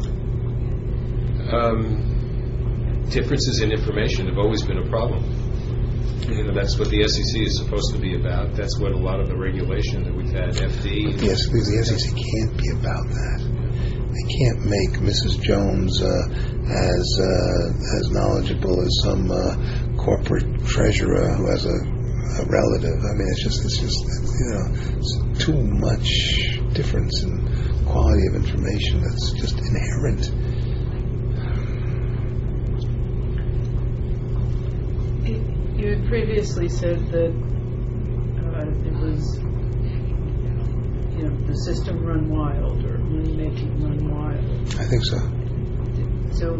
Speaker 1: Um, differences in information have always been a problem. You know, that's what the S E C is supposed to be about. That's what a lot of the regulation that we've had, F D.
Speaker 2: Yes, because the S E C can't be about that. They can't make Missus Jones uh, as uh, as knowledgeable as some uh, corporate treasurer who has a, a relative. I mean, it's just it's just you know it's too much difference in quality of information that's just inherent.
Speaker 4: You had previously said that uh, it was, you know, the system run wild or money making run wild.
Speaker 2: I think so.
Speaker 4: So,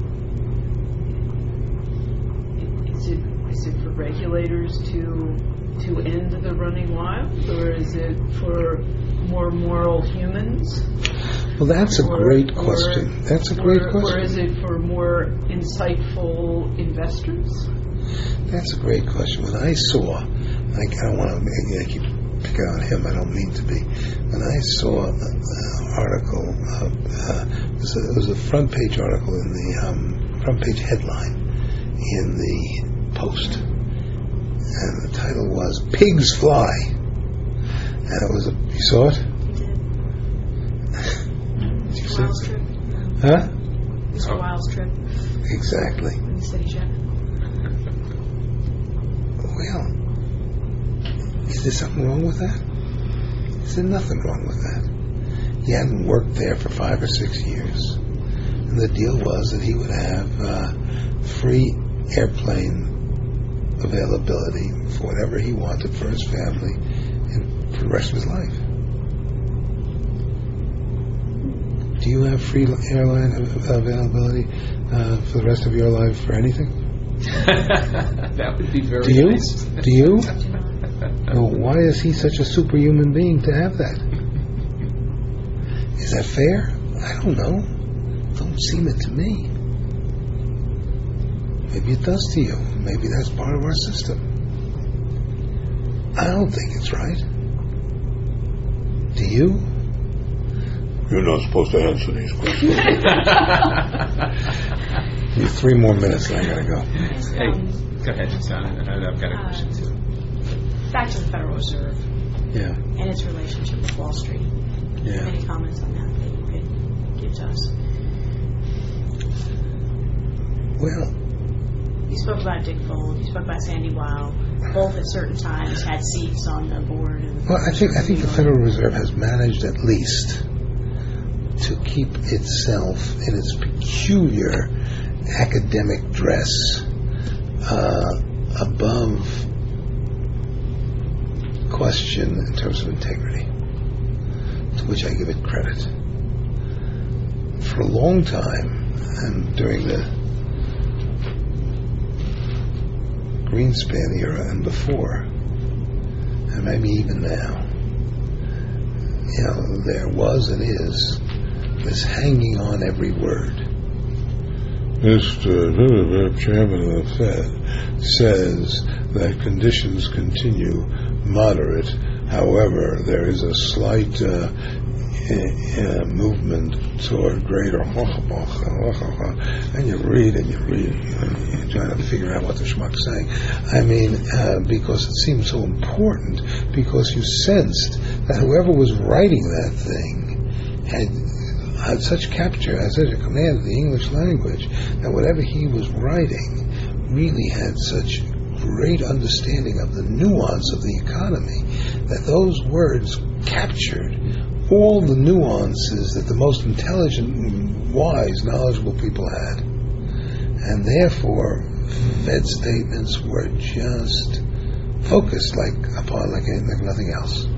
Speaker 4: i- is it is it for regulators to to end the running wild, or is it for more moral humans?
Speaker 2: Well, that's a
Speaker 4: Or-
Speaker 2: great
Speaker 4: or-
Speaker 2: question. That's a great
Speaker 4: or,
Speaker 2: question.
Speaker 4: Or is it for more insightful investors?
Speaker 2: That's a great question. When I saw, I, I don't want to I keep picking on him, I don't mean to be. When I saw an article, uh, uh, it, was a, it was a front page article in the um, front page headline in the Post. And the title was Pigs Fly. And it was a, you saw it? Did you see
Speaker 5: Wild
Speaker 2: it?
Speaker 5: trip.
Speaker 2: Huh?
Speaker 5: Mister
Speaker 1: Oh.
Speaker 5: Wild's trip
Speaker 2: Exactly.
Speaker 5: in the city jet.
Speaker 2: Well, is there something wrong with that? Is there nothing wrong with that? He hadn't worked there for five or six years. And the deal was that he would have uh, free airplane availability for whatever he wanted for his family and for the rest of his life. Do you have free airline availability uh, for the rest of your life for anything?
Speaker 1: That would be very
Speaker 2: Do you?
Speaker 1: nice.
Speaker 2: Do you? Well, why is he such a superhuman being to have that? Is that fair? I don't know. Don't seem it to me. Maybe it does to you. Maybe that's part of our system. I don't think it's right. Do you? You're not supposed to answer these questions. You have three more minutes and I gotta go.
Speaker 1: Hey, go ahead, John. I've got a question too.
Speaker 5: Back to the Federal Reserve
Speaker 2: Yeah.
Speaker 5: and its relationship with Wall Street.
Speaker 2: Yeah.
Speaker 5: Any comments on that that you could give to us?
Speaker 2: Well,
Speaker 5: You spoke about Dick Fold. You spoke about Sandy Weil. Both at certain times had seats on the board. Of the
Speaker 2: Well, I think I think the Federal Reserve has managed at least to keep itself in its peculiar academic dress uh, above question in terms of integrity, to which I give it credit. For a long time, and during the Greenspan era and before, and maybe even now, you know, there was and is this hanging on every word. Mister Chairman of the Fed says that conditions continue moderate. However, there is a slight uh, uh, movement toward greater, and you read and you read and you're trying to figure out what the schmuck's saying. I mean, uh, because it seemed so important, because you sensed that whoever was writing that thing had had such capture, had such a command of the English language, that whatever he was writing really had such great understanding of the nuance of the economy, that those words captured all the nuances that the most intelligent, wise, knowledgeable people had. And therefore, Fed statements were just focused like upon like, like nothing else.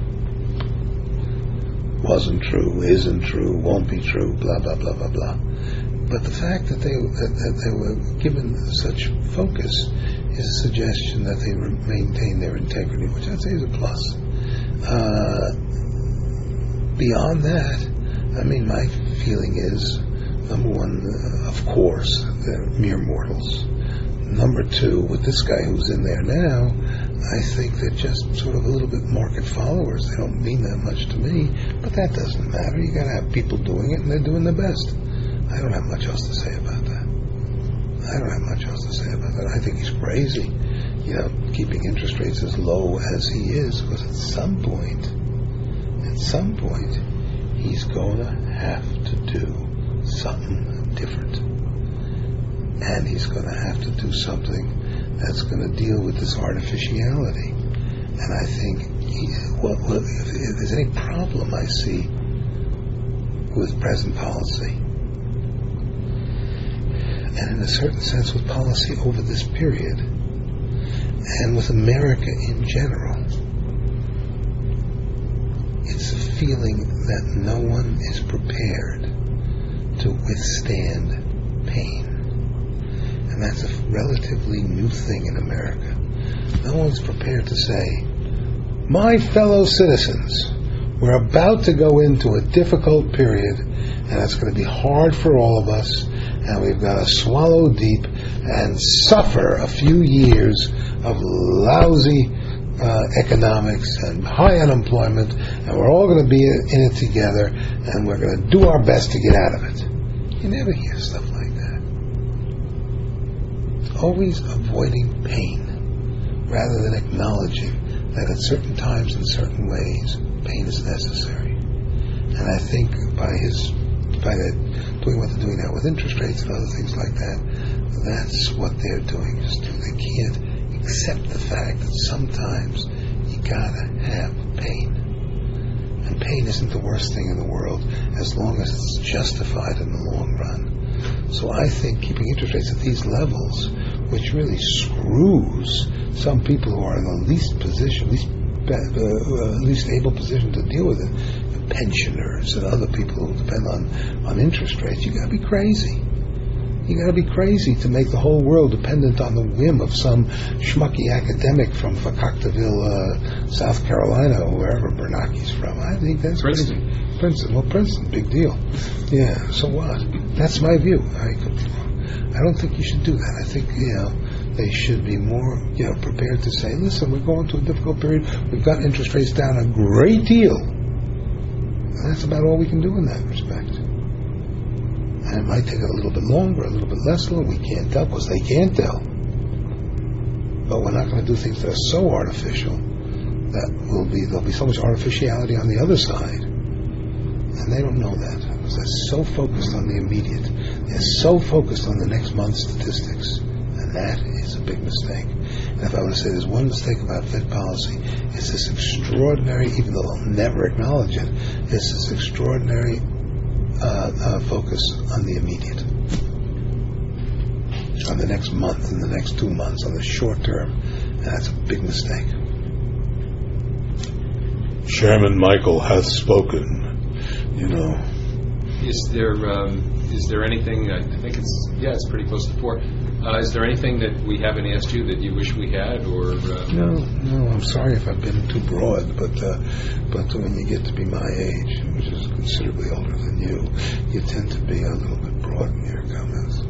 Speaker 2: Wasn't true, isn't true, won't be true, blah, blah, blah, blah, blah. But the fact that they, that, that they were given such focus is a suggestion that they re- maintain their integrity, which I'd say is a plus. Uh, beyond that, I mean, my feeling is, number one, uh, of course, they're mere mortals. Number two, with this guy who's in there now, I think they're just sort of a little bit market followers. They don't mean that much to me, but that doesn't matter. You got to have people doing it, and they're doing their best. I don't have much else to say about that. I don't have much else to say about that. I think he's crazy, you know, keeping interest rates as low as he is, because at some point, at some point, he's going to have to do something different. And he's going to have to do something that's going to deal with this artificiality. And I think, he, well, well, if, if there's any problem I see with present policy, and in a certain sense with policy over this period, and with America in general, it's a feeling that no one is prepared to withstand pain. And that's a relatively new thing in America. No one's prepared to say, my fellow citizens, we're about to go into a difficult period, and it's going to be hard for all of us, and we've got to swallow deep and suffer a few years of lousy uh, economics and high unemployment, and we're all going to be in it together, and we're going to do our best to get out of it. You never hear stuff like that. Always avoiding pain rather than acknowledging that at certain times and certain ways pain is necessary. And I think by his by that, doing what they're doing now with interest rates and other things like that, that's what they're doing. Just they can't accept the fact that sometimes you gotta have pain. And pain isn't the worst thing in the world as long as it's justified in the long run. So I think keeping interest rates at these levels, which really screws some people who are in the least position, least uh, uh, least able position to deal with it, pensioners and other people who depend on, on interest rates, you got to be crazy. You got to be crazy to make the whole world dependent on the whim of some schmucky academic from Facoctaville, uh, South Carolina, or wherever Bernanke's from. I think that's
Speaker 1: Princeton.
Speaker 2: crazy. Princeton. Well, Princeton, big deal. Yeah. So what? That's my view. I could be wrong. I don't think you should do that. I think you know they should be more you know prepared to say, listen, we're going through a difficult period. We've got interest rates down a great deal. And that's about all we can do in that respect. And it might take a little bit longer, a little bit less long. We can't tell because they can't tell. But we're not going to do things that are so artificial that will be there'll be so much artificiality on the other side. And they don't know that because they're so focused on the immediate. They're so focused on the next month's statistics. And that is a big mistake. And if I were to say there's one mistake about Fed policy, it's this extraordinary, even though they'll never acknowledge it, it's this extraordinary uh, uh, focus on the immediate. On the next month, in the next two months, on the short term. And that's a big mistake.
Speaker 6: Chairman Michael hath spoken.
Speaker 2: You know.
Speaker 1: Is there um, is there anything? I think it's yeah, it's pretty close to four. Uh, is there anything that we haven't asked you that you wish we had, or uh,
Speaker 2: no? No, I'm sorry if I've been too broad, but uh, but when you get to be my age, which is considerably older than you, you tend to be a little bit broad in your comments.